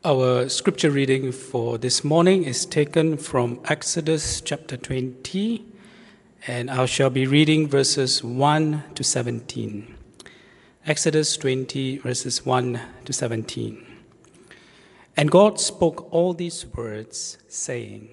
Our scripture reading for this morning is taken from Exodus chapter 20, and I shall be reading verses 1 to 17. Exodus 20, verses 1 to 17. And God spoke all these words, saying,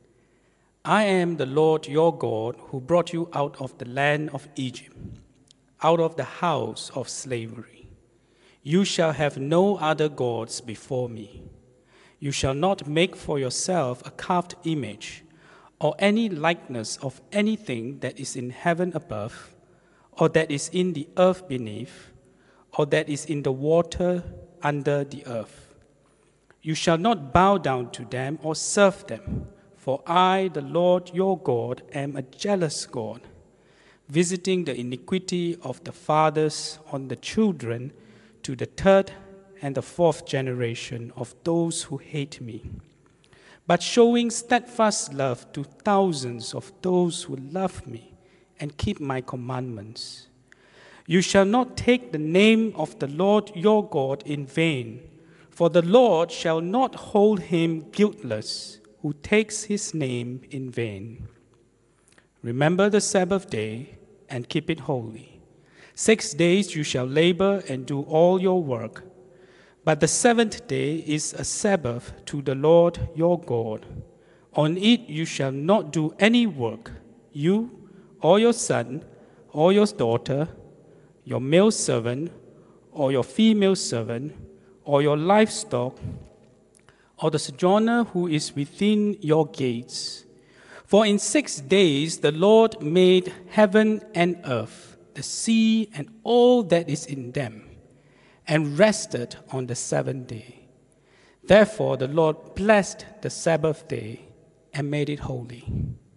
I am the Lord your God who brought you out of the land of Egypt, out of the house of slavery. You shall have no other gods before me. You shall not make for yourself a carved image or any likeness of anything that is in heaven above, or that is in the earth beneath, or that is in the water under the earth. You shall not bow down to them or serve them, for I, the Lord your God, am a jealous God, visiting the iniquity of the fathers on the children to the third and the fourth generation of those who hate me, but showing steadfast love to thousands of those who love me and keep my commandments. You shall not take the name of the Lord your God in vain, for the Lord shall not hold him guiltless who takes his name in vain. Remember the Sabbath day and keep it holy. 6 days you shall labor and do all your work, but the seventh day is a Sabbath to the Lord your God. On it you shall not do any work, you or your son or your daughter, your male servant or your female servant, or your livestock, or the sojourner who is within your gates. For in 6 days the Lord made heaven and earth, the sea and all that is in them, and rested on the seventh day. Therefore the Lord blessed the Sabbath day and made it holy.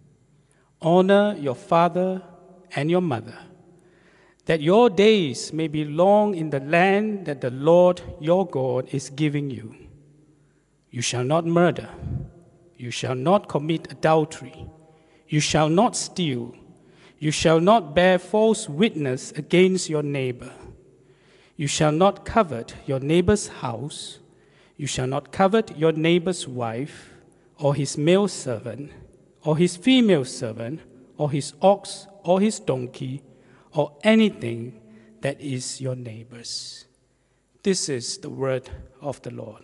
Honor your father and your mother, that your days may be long in the land that the Lord your God is giving you. You shall not murder. You shall not commit adultery. You shall not steal. You shall not bear false witness against your neighbor. You shall not covet your neighbor's house. You shall not covet your neighbor's wife, or his male servant, or his female servant, or his ox, or his donkey, or anything that is your neighbor's. This is the word of the Lord.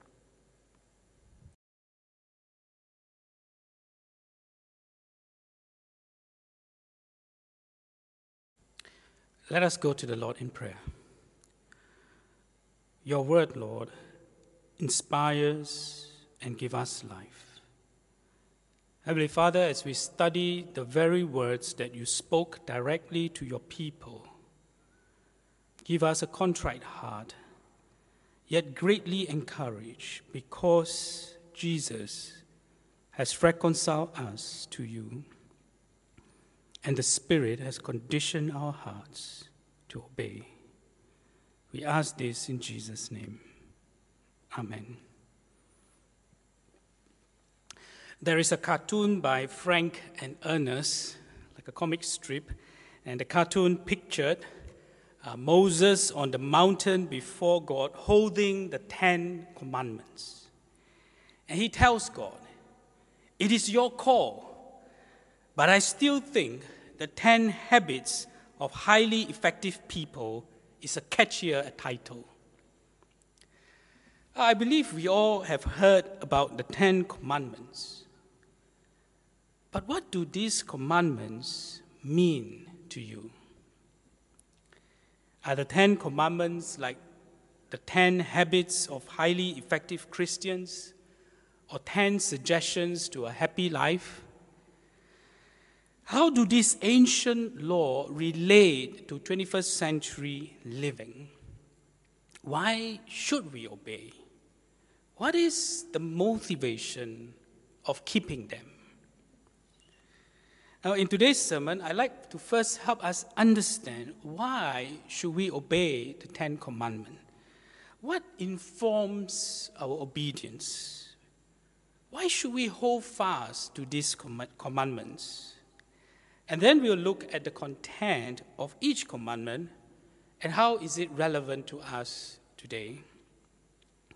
Let us go to the Lord in prayer. Your word, Lord, inspires and gives us life. Heavenly Father, as we study the very words that you spoke directly to your people, give us a contrite heart, yet greatly encouraged, because Jesus has reconciled us to you, and the Spirit has conditioned our hearts to obey. We ask this in Jesus' name. Amen. There is a cartoon by Frank and Ernest, like a comic strip, and the cartoon pictured Moses on the mountain before God holding the 10 commandments. And he tells God, it is your call, but I still think the 10 habits of highly effective people is a catchier title. I believe we all have heard about the 10 commandments. But what do these commandments mean to you? Are the 10 commandments like the 10 habits of highly effective Christians, or 10 suggestions to a happy life? How do these ancient laws relate to 21st century living? Why should we obey? What is the motivation of keeping them? Now, in today's sermon, I'd like to first help us understand why should we obey the 10 Commandments? What informs our obedience? Why should we hold fast to these commandments? And then we'll look at the content of each commandment and how is it relevant to us today.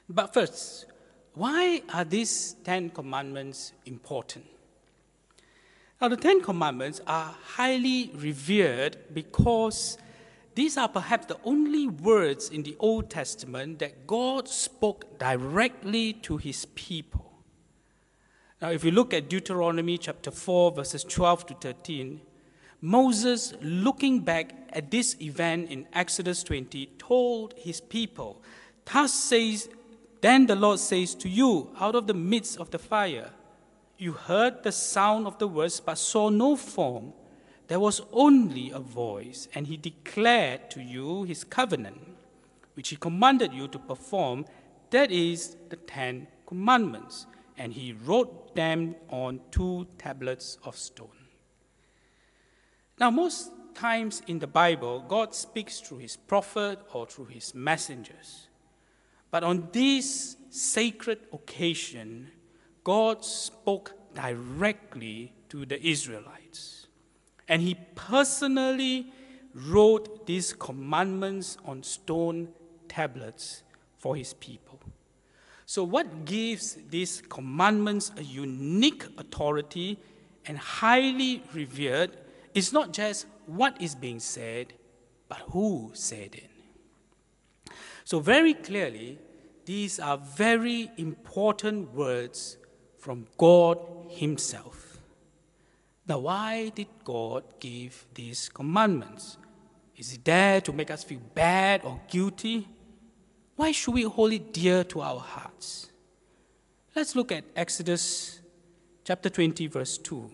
But first, why are these 10 commandments important? Now, the 10 commandments are highly revered because these are perhaps the only words in the Old Testament that God spoke directly to his people. Now, if you look at Deuteronomy chapter 4, verses 12 to 13, Moses, looking back at this event in Exodus 20, told his people, Then the Lord says to you, out of the midst of the fire, you heard the sound of the words, but saw no form. There was only a voice, and he declared to you his covenant, which he commanded you to perform, that is, the 10 commandments. And he wrote them on 2 tablets of stone. Now, most times in the Bible, God speaks through his prophet or through his messengers. But on this sacred occasion, God spoke directly to the Israelites. And he personally wrote these commandments on stone tablets for his people. So what gives these commandments a unique authority and highly revered is not just what is being said, but who said it. So very clearly, these are very important words from God himself. Now, why did God give these commandments? Is it there to make us feel bad or guilty? Why should we hold it dear to our hearts? Let's look at Exodus chapter 20, verse 2.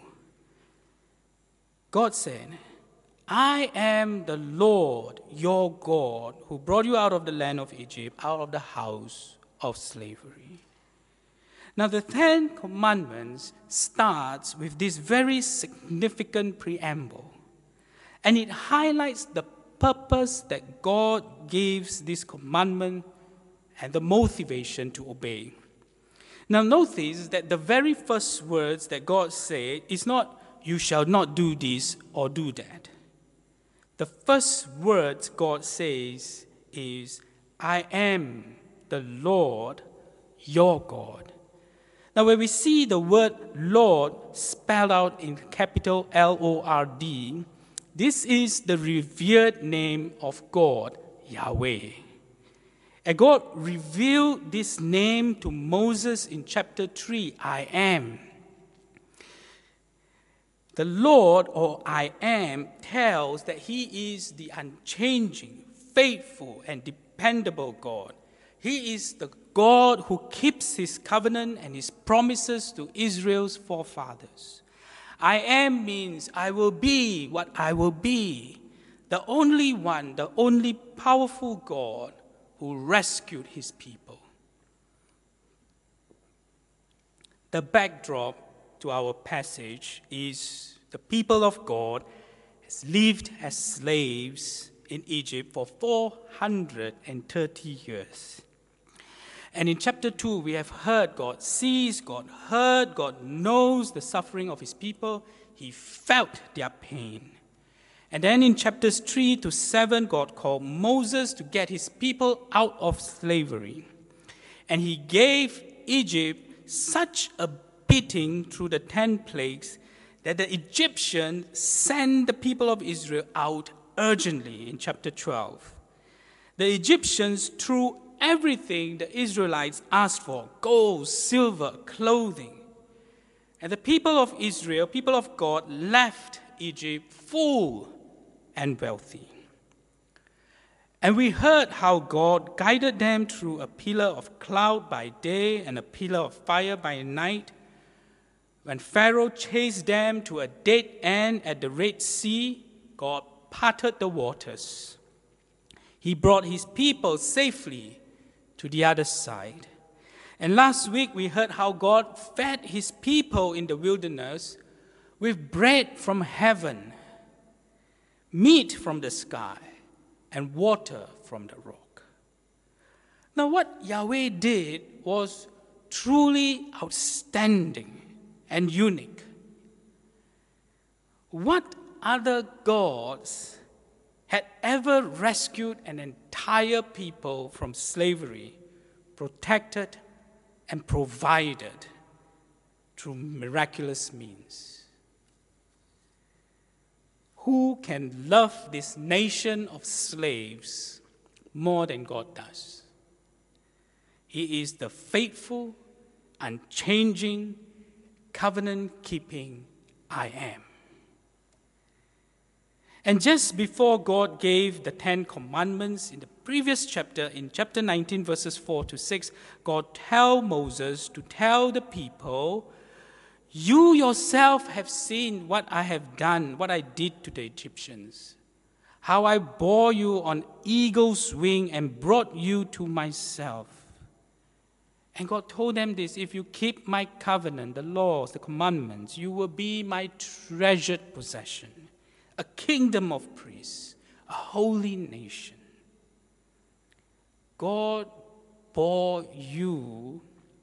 God said, I am the Lord your God who brought you out of the land of Egypt, out of the house of slavery. Now, the 10 Commandments starts with this very significant preamble, and it highlights the purpose that God gives this commandment and the motivation to obey. Now, notice that the very first words that God said is not, you shall not do this or do that. The first words God says is, I am the Lord your God. Now, when we see the word Lord spelled out in capital L-O-R-D, this is the revered name of God, Yahweh. And God revealed this name to Moses in chapter 3, I am. The Lord, or I am, tells that he is the unchanging, faithful, and dependable God. He is the God who keeps his covenant and his promises to Israel's forefathers. I am means I will be what I will be. The only one, the only powerful God who rescued his people. The backdrop to our passage is the people of God has lived as slaves in Egypt for 430 years. And in chapter 2, we have heard God sees, God heard, God knows the suffering of his people. He felt their pain. And then in chapters 3 to 7, God called Moses to get his people out of slavery. And he gave Egypt such a beating through the 10 plagues that the Egyptians sent the people of Israel out urgently in chapter 12. The Egyptians threw everything the Israelites asked for, gold, silver, clothing. And the people of Israel, people of God, left Egypt full and wealthy. And we heard how God guided them through a pillar of cloud by day and a pillar of fire by night. When Pharaoh chased them to a dead end at the Red Sea, God parted the waters. He brought his people safely to the other side. And last week we heard how God fed his people in the wilderness with bread from heaven, meat from the sky, and water from the rock. Now, what Yahweh did was truly outstanding and unique. What other gods had ever rescued an entire people from slavery protected, and provided through miraculous means. Who can love this nation of slaves more than God does? He is the faithful, unchanging, covenant-keeping I am. And just before God gave the 10 Commandments in the previous chapter, in chapter 19, verses 4 to 6, God told Moses to tell the people, you yourself have seen what I have done, what I did to the Egyptians, how I bore you on eagle's wing and brought you to myself. And God told them this, if you keep my covenant, the laws, the commandments, you will be my treasured possession, a kingdom of priests, a holy nation. God bore you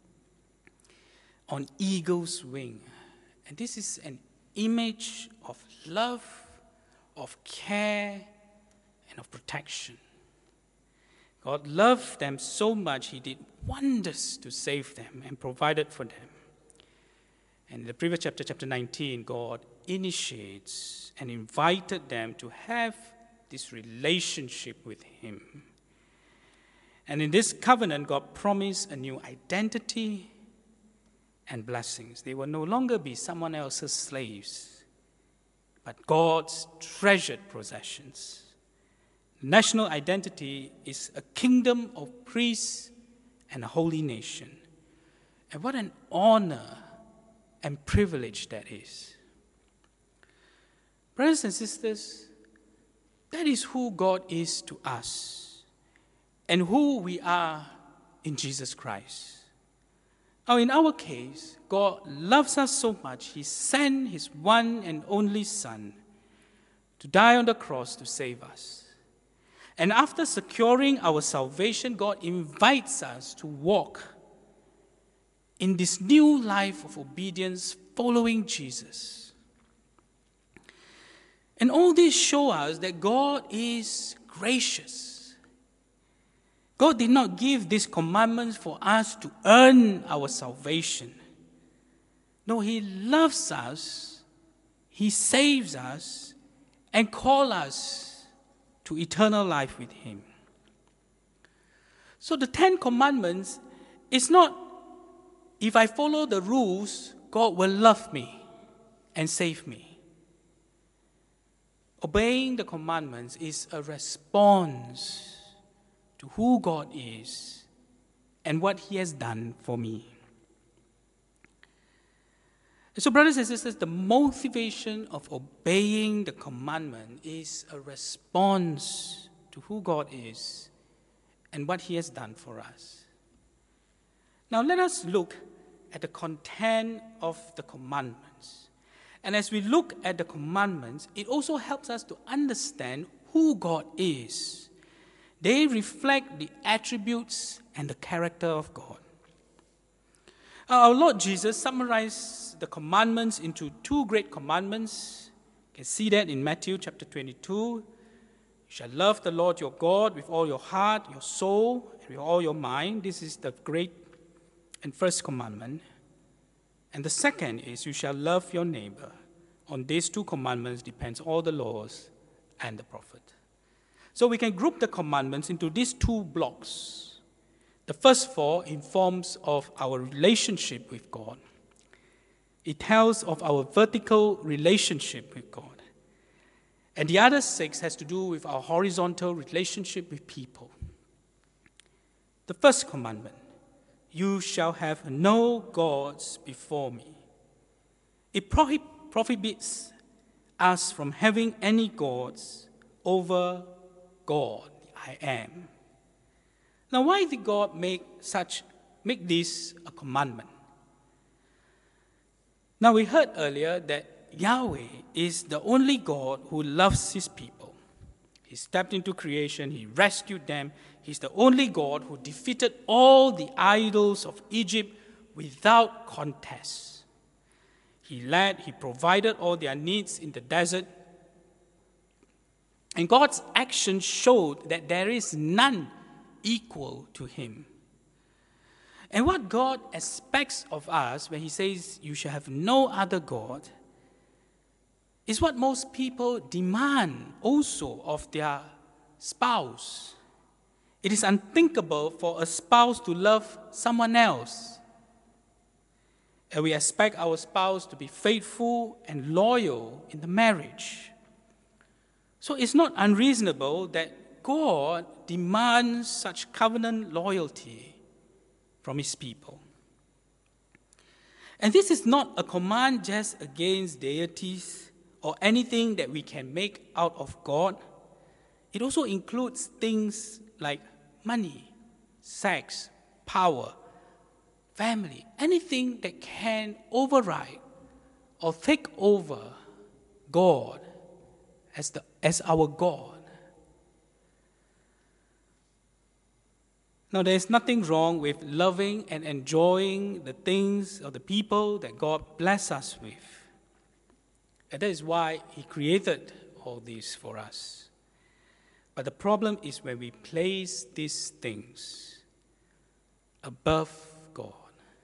on eagle's wing. And this is an image of love, of care, and of protection. God loved them so much, he did wonders to save them and provided for them. And in the previous chapter, chapter 19, God initiates and invited them to have this relationship with him. And in this covenant, God promised a new identity and blessings. They will no longer be someone else's slaves, but God's treasured possessions. National identity is a kingdom of priests and a holy nation. And what an honor and privilege that is. Brothers and sisters, that is who God is to us and who we are in Jesus Christ. Now, in our case, God loves us so much, he sent his one and only Son to die on the cross to save us. And after securing our salvation, God invites us to walk in this new life of obedience following Jesus. And all this shows us that God is gracious. God did not give these commandments for us to earn our salvation. No, he loves us, he saves us, and calls us to eternal life with him. So the 10 Commandments is not, if I follow the rules, God will love me and save me. Obeying the commandments is a response to who God is and what he has done for me. So, brothers and sisters, the motivation of obeying the commandment is a response to who God is and what he has done for us. Now, let us look at the content of the commandments. And as we look at the commandments, it also helps us to understand who God is. They reflect the attributes and the character of God. Our Lord Jesus summarized the commandments into 2 great commandments. You can see that in Matthew chapter 22. You shall love the Lord your God with all your heart, your soul, and with all your mind. This is the great and first commandment. And the second is you shall love your neighbor. On these 2 commandments depends all the laws and the prophet. So we can group the commandments into these 2 blocks. The first 4 informs of our relationship with God. It tells of our vertical relationship with God. And the other 6 has to do with our horizontal relationship with people. The first commandment, you shall have no gods before me. It prohibits us from having any gods over God, I am. Now, why did God make this a commandment? Now, we heard earlier that Yahweh is the only God who loves his people. He stepped into creation, he rescued them. He's the only God who defeated all the idols of Egypt without contest. He provided all their needs in the desert. And God's action showed that there is none equal to him. And what God expects of us when he says you shall have no other God is what most people demand also of their spouse. It is unthinkable for a spouse to love someone else. And we expect our spouse to be faithful and loyal in the marriage. So it's not unreasonable that God demands such covenant loyalty from his people. And this is not a command just against deities or anything that we can make out of God. It also includes things like money, sex, power, family, anything that can override or take over God as our God. Now, there is nothing wrong with loving and enjoying the things or the people that God bless us with. And that is why he created all this for us. But the problem is when we place these things above God.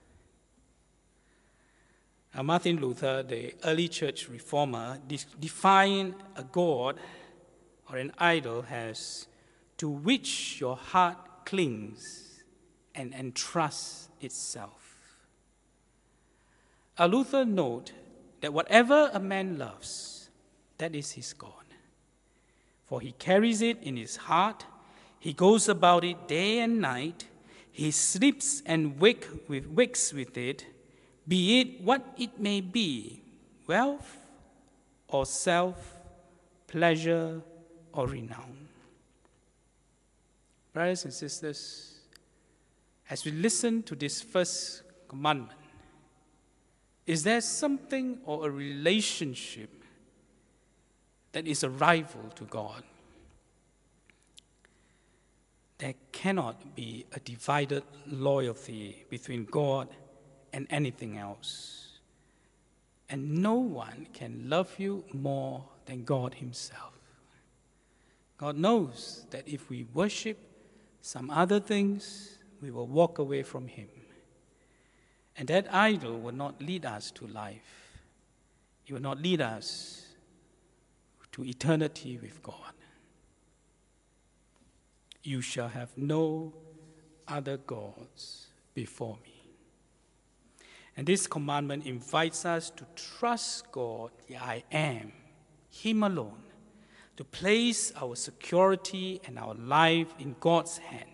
Now, Martin Luther, the early church reformer, defined a God or an idol as to which your heart clings and entrusts itself. Luther noted that whatever a man loves, that is his God. For he carries it in his heart, he goes about it day and night, he sleeps and wakes with it, be it what it may be, wealth or self, pleasure or renown. Brothers and sisters, as we listen to this first commandment, is there something or a relationship that is a rival to God? There cannot be a divided loyalty between God and anything else. And no one can love you more than God himself. God knows that if we worship some other things, we will walk away from him. And that idol will not lead us to life. It will not lead us to eternity with God. You shall have no other gods before me. And this commandment invites us to trust God, the I am, him alone, to place our security and our life in God's hand.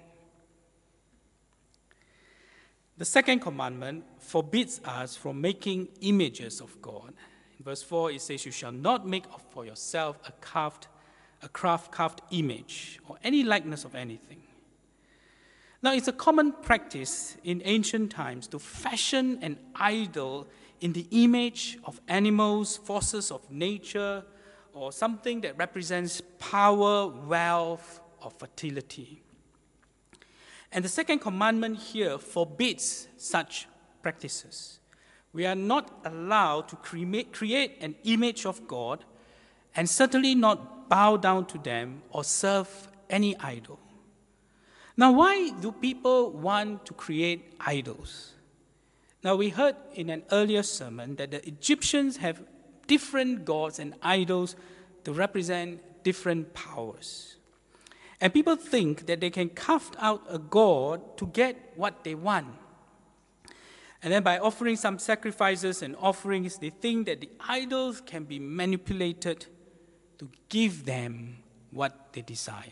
The second commandment forbids us from making images of God. In verse 4, it says, you shall not make for yourself a carved image or any likeness of anything. Now, it's a common practice in ancient times to fashion an idol in the image of animals, forces of nature, or something that represents power, wealth, or fertility. And the second commandment here forbids such practices. We are not allowed to create an image of God and certainly not bow down to them or serve any idol. Now, why do people want to create idols? Now, we heard in an earlier sermon that the Egyptians have different gods and idols to represent different powers. And people think that they can carve out a god to get what they want. And then by offering some sacrifices and offerings, they think that the idols can be manipulated to give them what they desire.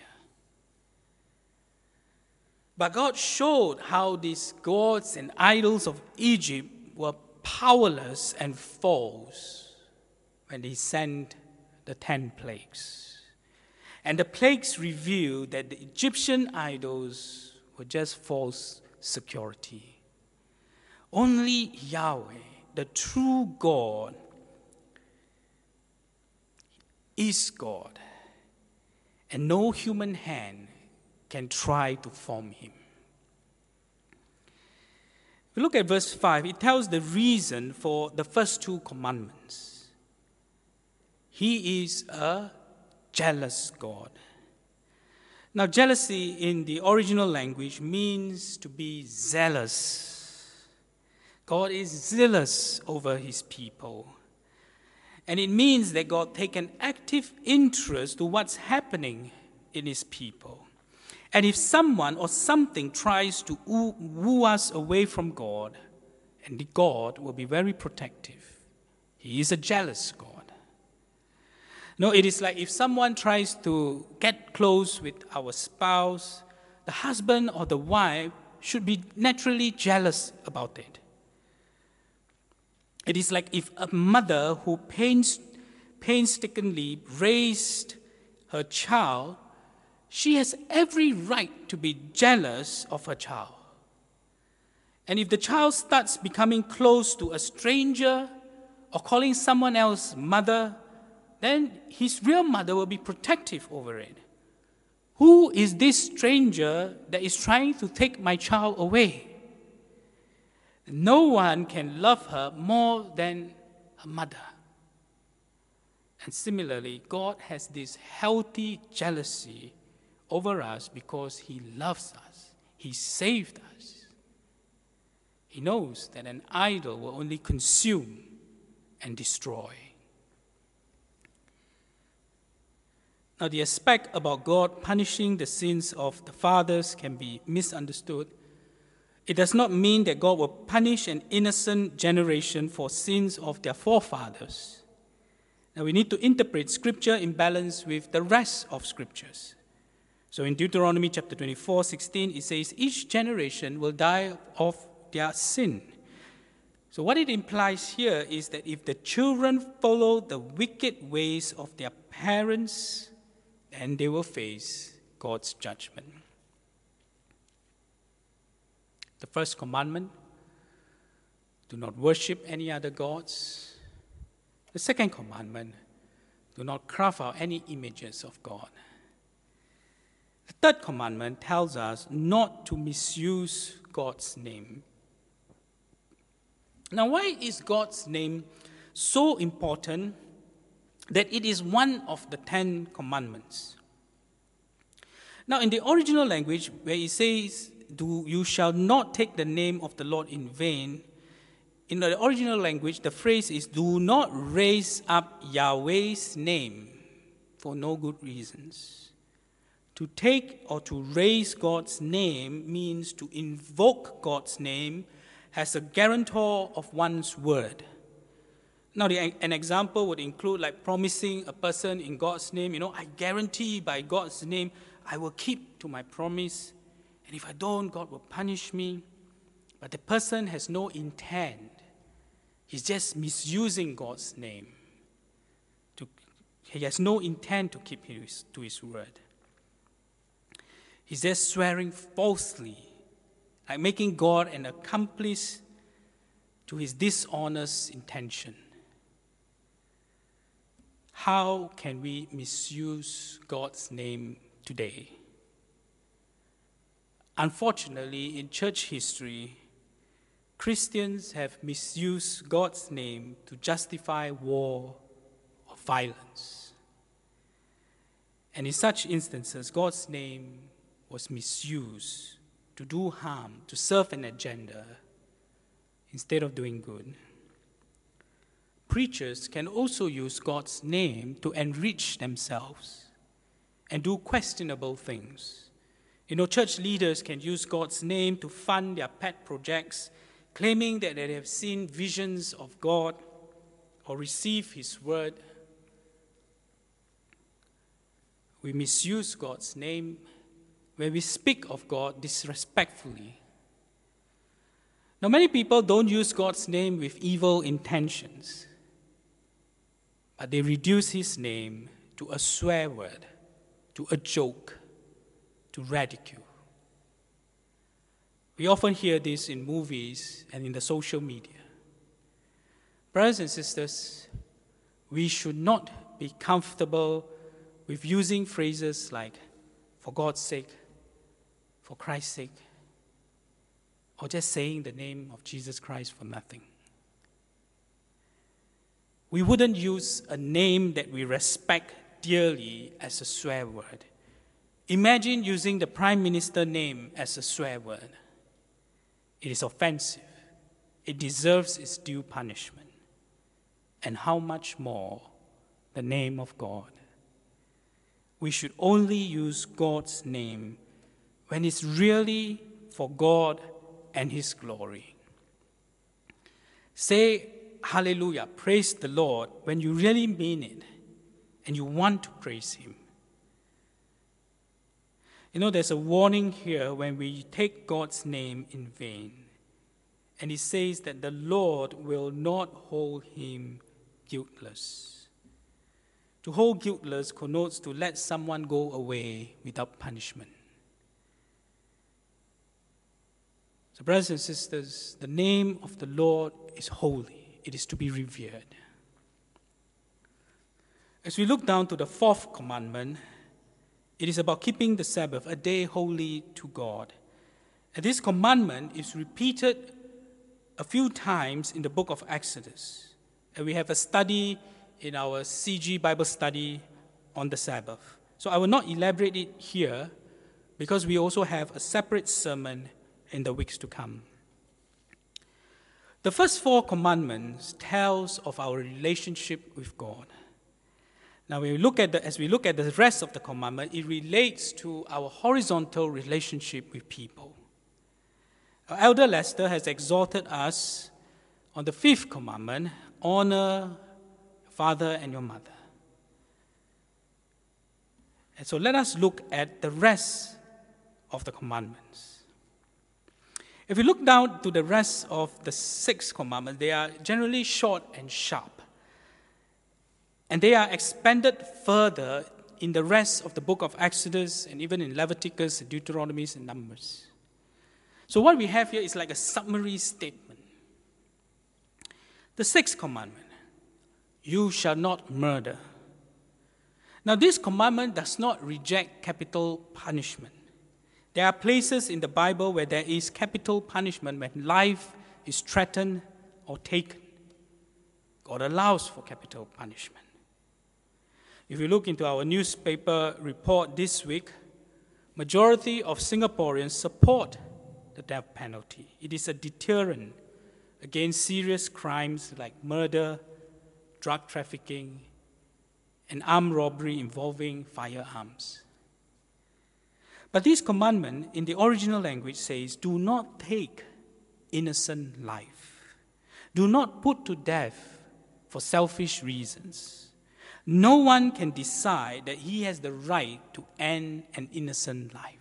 But God showed how these gods and idols of Egypt were powerless and false when he sent the 10 plagues. And the plagues revealed that the Egyptian idols were just false security. Only Yahweh, the true God, is God, and no human hand can try to form him. If we look at verse 5, it tells the reason for the first two commandments. He is a jealous God. Now, jealousy in the original language means to be zealous. God is zealous over his people. And it means that God takes an active interest to what's happening in his people. And if someone or something tries to woo us away from God, and God will be very protective. He is a jealous God. No, it is like if someone tries to get close with our spouse, the husband or the wife should be naturally jealous about it. It is like if a mother who painstakingly raised her child, she has every right to be jealous of her child. And if the child starts becoming close to a stranger or calling someone else mother, then his real mother will be protective over it. Who is this stranger that is trying to take my child away? No one can love her more than a mother. And similarly, God has this healthy jealousy over us because he loves us. He saved us. He knows that an idol will only consume and destroy. Now, the aspect about God punishing the sins of the fathers can be misunderstood. It does not mean that God will punish an innocent generation for sins of their forefathers. Now, we need to interpret Scripture in balance with the rest of Scriptures. So in Deuteronomy chapter 24:16, it says, each generation will die of their sin. So what it implies here is that if the children follow the wicked ways of their parents, then they will face God's judgment. The first commandment, do not worship any other gods. The second commandment, do not carve out any images of God. The third commandment tells us not to misuse God's name. Now, why is God's name so important that it is one of the 10 commandments? Now, in the original language, where it says, you shall not take the name of the Lord in vain, in the original language, the phrase is, do not raise up Yahweh's name for no good reasons. To take or to raise God's name means to invoke God's name as a guarantor of one's word. Now, an example would include like promising a person in God's name, I guarantee by God's name, I will keep to my promise. And if I don't, God will punish me. But the person has no intent. He's just misusing God's name. He has no intent to keep to his word. He's just swearing falsely, like making God an accomplice to his dishonest intention. How can we misuse God's name today? Unfortunately, in church history, Christians have misused God's name to justify war or violence. And in such instances, God's name was misused to do harm, to serve an agenda, instead of doing good. Preachers can also use God's name to enrich themselves and do questionable things. Church leaders can use God's name to fund their pet projects, claiming that they have seen visions of God or received his word. We misuse God's name when we speak of God disrespectfully. Now, many people don't use God's name with evil intentions, but they reduce his name to a swear word, to a joke, to ridicule. We often hear this in movies and in the social media. Brothers and sisters, we should not be comfortable with using phrases like, for God's sake, for Christ's sake, or just saying the name of Jesus Christ for nothing. We wouldn't use a name that we respect dearly as a swear word. Imagine using the Prime Minister name as a swear word. It is offensive. It deserves its due punishment. And how much more the name of God? We should only use God's name when it's really for God and His glory. Say hallelujah, praise the Lord, when you really mean it and you want to praise Him. You know, there's a warning here when we take God's name in vain. And He says that the Lord will not hold him guiltless. To hold guiltless connotes to let someone go away without punishment. So, brothers and sisters, the name of the Lord is holy. It is to be revered. As we look down to the fourth commandment, it is about keeping the Sabbath, a day holy to God. And this commandment is repeated a few times in the book of Exodus. And we have a study in our CG Bible study on the Sabbath. So I will not elaborate it here because we also have a separate sermon in the weeks to come. The first four commandments tells of our relationship with God. Now, as we look at the rest of the commandment, it relates to our horizontal relationship with people. Our Elder Lester has exhorted us on the fifth commandment, honor your father and your mother. And so let us look at the rest of the commandments. If we look down to the rest of the six commandments, they are generally short and sharp. And they are expanded further in the rest of the book of Exodus and even in Leviticus, Deuteronomy, and Numbers. So what we have here is like a summary statement. The sixth commandment, you shall not murder. Now this commandment does not reject capital punishment. There are places in the Bible where there is capital punishment when life is threatened or taken. God allows for capital punishment. If you look into our newspaper report this week, majority of Singaporeans support the death penalty. It is a deterrent against serious crimes like murder, drug trafficking, and armed robbery involving firearms. But this commandment in the original language says, do not take innocent life. Do not put to death for selfish reasons. No one can decide that he has the right to end an innocent life.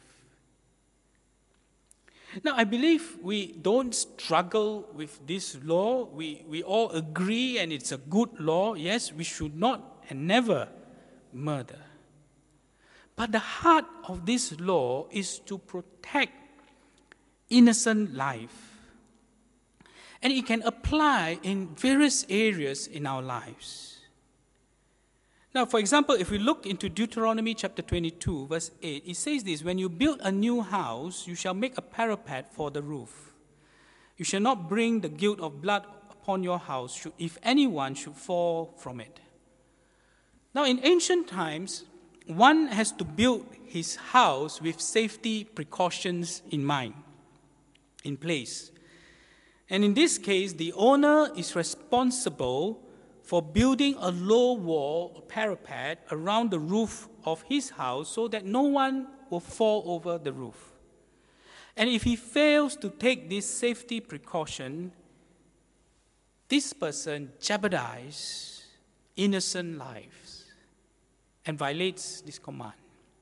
Now, I believe we don't struggle with this law. We all agree, and it's a good law. Yes, we should not and never murder. But the heart of this law is to protect innocent life. And it can apply in various areas in our lives. Now, for example, if we look into Deuteronomy chapter 22, verse 8, it says this, when you build a new house, you shall make a parapet for the roof. You shall not bring the guilt of blood upon your house if anyone should fall from it. Now, in ancient times, one has to build his house with safety precautions in mind, in place. And in this case, the owner is responsible for building a low wall, a parapet, around the roof of his house so that no one will fall over the roof. And if he fails to take this safety precaution, this person jeopardizes innocent lives and violates this command.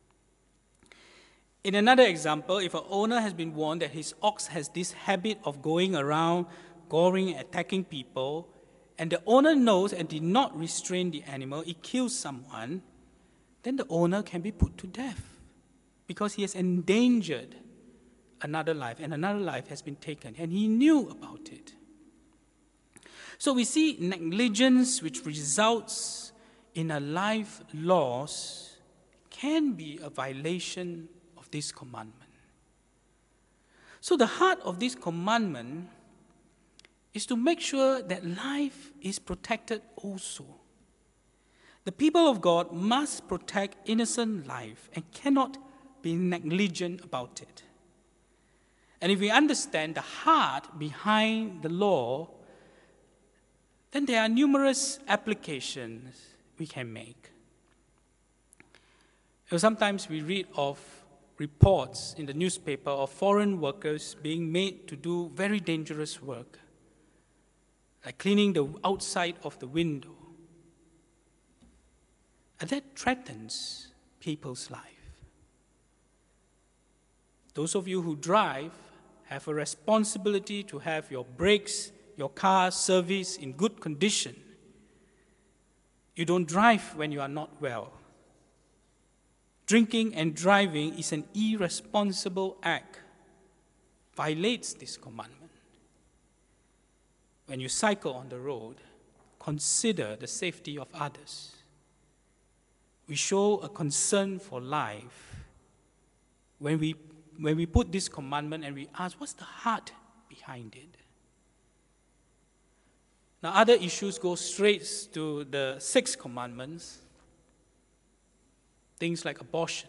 In another example, if an owner has been warned that his ox has this habit of going around, goring and attacking people, and the owner knows and did not restrain the animal, it kills someone, then the owner can be put to death because he has endangered another life, and another life has been taken, and he knew about it. So we see negligence which results in a life loss can be a violation of this commandment. So the heart of this commandment is to make sure that life is protected also. The people of God must protect innocent life and cannot be negligent about it. And if we understand the heart behind the law, then there are numerous applications we can make. Sometimes we read of reports in the newspaper of foreign workers being made to do very dangerous work, like cleaning the outside of the window. And that threatens people's life. Those of you who drive have a responsibility to have your brakes, your car serviced in good condition. You don't drive when you are not well. Drinking and driving is an irresponsible act, violates this commandment. When you cycle on the road, consider the safety of others. We show a concern for life when we put this commandment and we ask, what's the heart behind it? Now, other issues go straight to the 6 commandments. Things like abortion.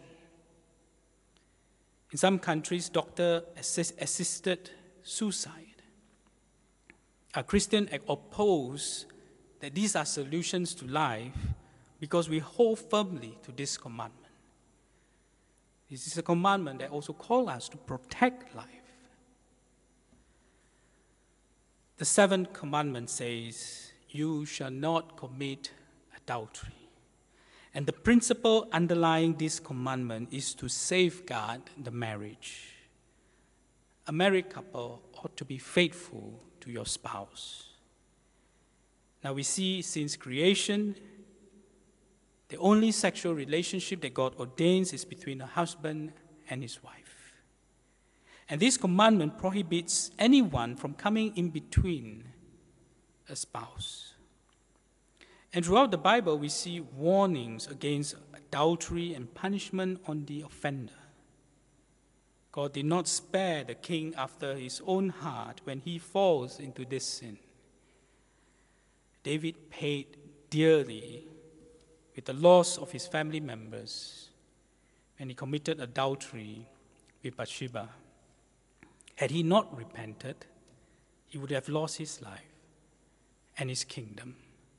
In some countries, doctor-assisted suicide. A Christian oppose that these are solutions to life because we hold firmly to this commandment. This is a commandment that also calls us to protect life. The 7th commandment says, you shall not commit adultery. And the principle underlying this commandment is to safeguard the marriage. A married couple ought to be faithful to your spouse. Now we see since creation, the only sexual relationship that God ordains is between a husband and his wife. And this commandment prohibits anyone from coming in between a spouse. And throughout the Bible, we see warnings against adultery and punishment on the offender. God did not spare the king after his own heart when he falls into this sin. David paid dearly with the loss of his family members when he committed adultery with Bathsheba. Had he not repented, he would have lost his life and his kingdom.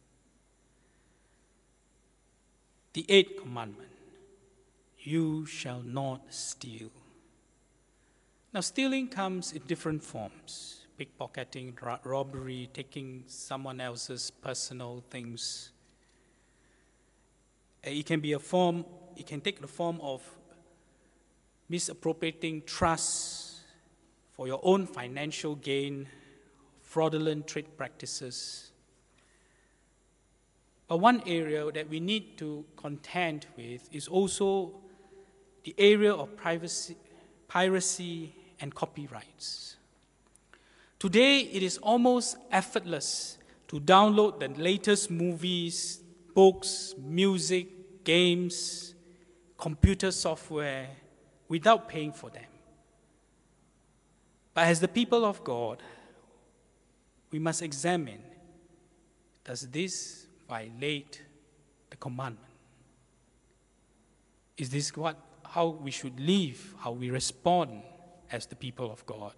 The 8th commandment, you shall not steal. Now, stealing comes in different forms. Pickpocketing, robbery, taking someone else's personal things. It can take the form of misappropriating trust for your own financial gain, fraudulent trade practices. But one area that we need to contend with is also the area of piracy and copyrights. Today, it is almost effortless to download the latest movies, books, music, games, computer software without paying for them. But as the people of God, we must examine, does this violate the commandment? Is this how we should live, how we respond as the people of God?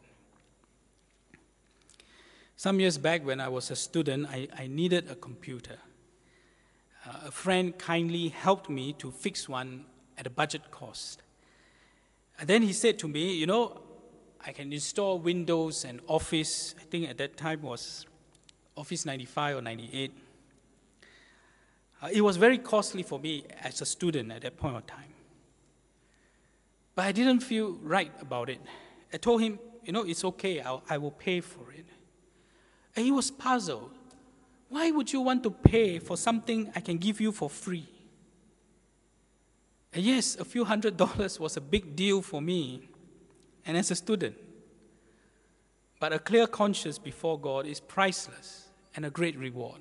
Some years back when I was a student, I needed a computer. A friend kindly helped me to fix one at a budget cost. And then he said to me, I can install Windows and Office. I think at that time was Office 95 or 98. It was very costly for me as a student at that point of time. But I didn't feel right about it. I told him, it's okay, I will pay for it. And he was puzzled. Why would you want to pay for something I can give you for free? And yes, a few $100s was a big deal for me and as a student. But a clear conscience before God is priceless and a great reward.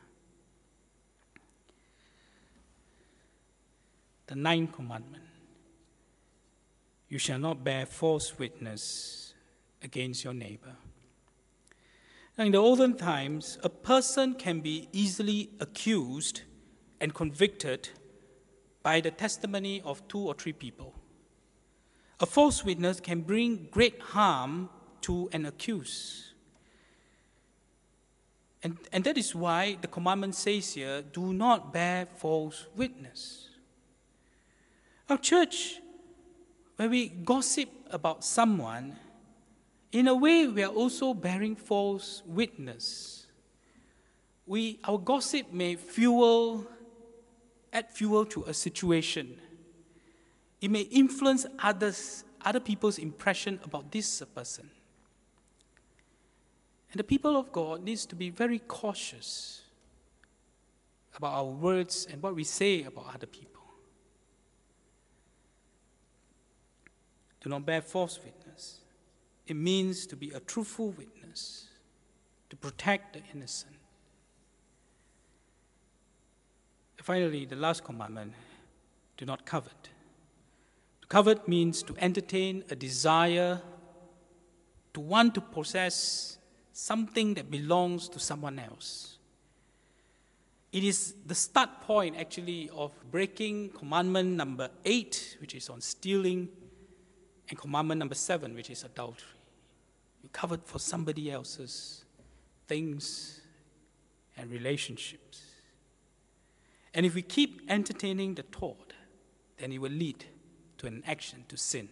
The 9th commandment. You shall not bear false witness against your neighbor. Now, in the olden times, a person can be easily accused and convicted by the testimony of 2 or 3 people. A false witness can bring great harm to an accused. And that is why the commandment says here, do not bear false witness. Our church, when we gossip about someone, in a way we are also bearing false witness. Our gossip may add fuel to a situation. It may influence other people's impression about this person. And the people of God needs to be very cautious about our words and what we say about other people. Do not bear false witness. It means to be a truthful witness, to protect the innocent. Finally, the last commandment, do not covet. To covet means to entertain a desire, to want to possess something that belongs to someone else. It is the start point, actually, of breaking commandment number 8, which is on stealing, and commandment number 7, which is adultery. You covet for somebody else's things and relationships. And if we keep entertaining the thought, then it will lead to an action, to sin.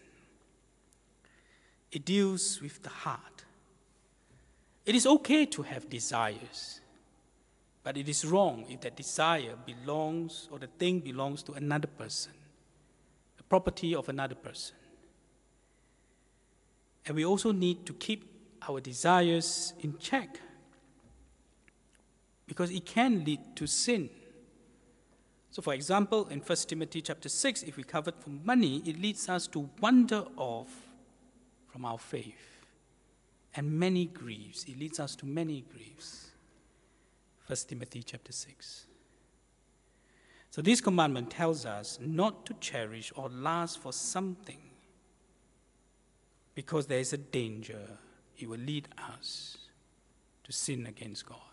It deals with the heart. It is okay to have desires, but it is wrong if that desire belongs, or the thing belongs to another person, the property of another person. And we also need to keep our desires in check, because it can lead to sin. So for example, in 1 Timothy chapter 6, if we covet for money, it leads us to wander off from our faith. And many griefs. It leads us to many griefs. 1 Timothy chapter 6. So this commandment tells us not to cherish or lust for something, because there is a danger. It will lead us to sin against God.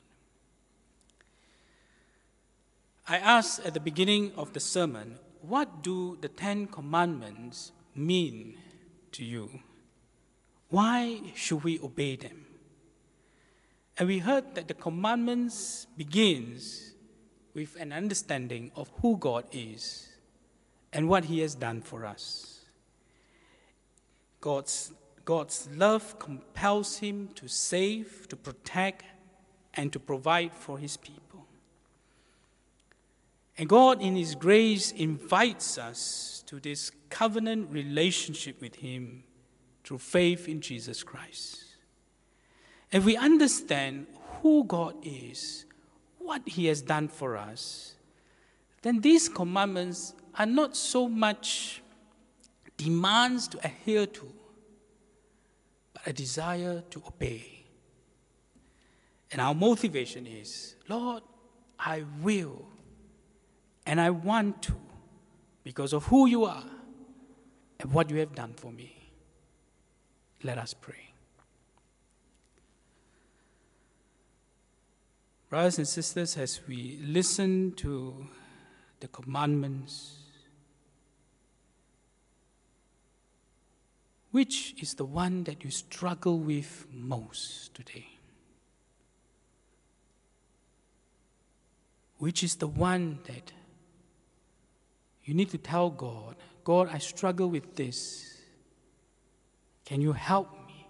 I asked at the beginning of the sermon, what do the 10 commandments mean to you? Why should we obey them? And we heard that the commandments begins with an understanding of who God is and what He has done for us. God's love compels Him to save, to protect, and to provide for His people. And God, in His grace, invites us to this covenant relationship with Him through faith in Jesus Christ. If we understand who God is, what He has done for us, then these commandments are not so much demands to adhere to, but a desire to obey. And our motivation is, Lord, I will, and I want to, because of who you are and what you have done for me. Let us pray. Brothers and sisters, as we listen to the commandments, which is the one that you struggle with most today? Which is the one that you need to tell God, God, I struggle with this. Can you help me?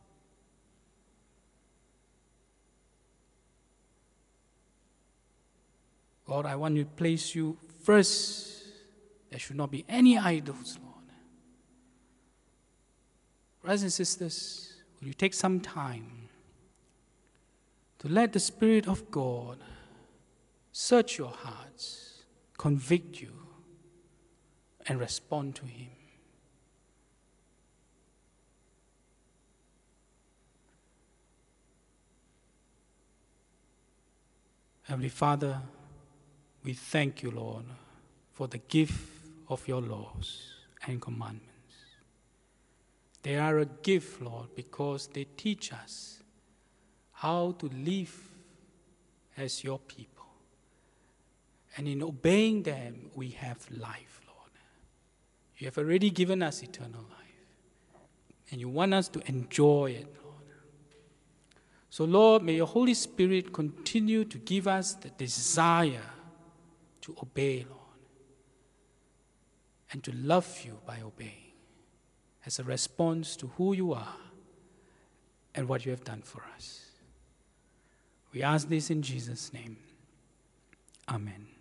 God, I want to place you first. There should not be any idols, Lord. Brothers and sisters, will you take some time to let the Spirit of God search your hearts, convict you, and respond to Him? Heavenly Father, we thank you, Lord, for the gift of your laws and commandments. They are a gift, Lord, because they teach us how to live as your people. And in obeying them, we have life, Lord. You have already given us eternal life. And you want us to enjoy it, Lord. So, Lord, may your Holy Spirit continue to give us the desire to obey, Lord, and to love you by obeying as a response to who you are and what you have done for us. We ask this in Jesus' name. Amen.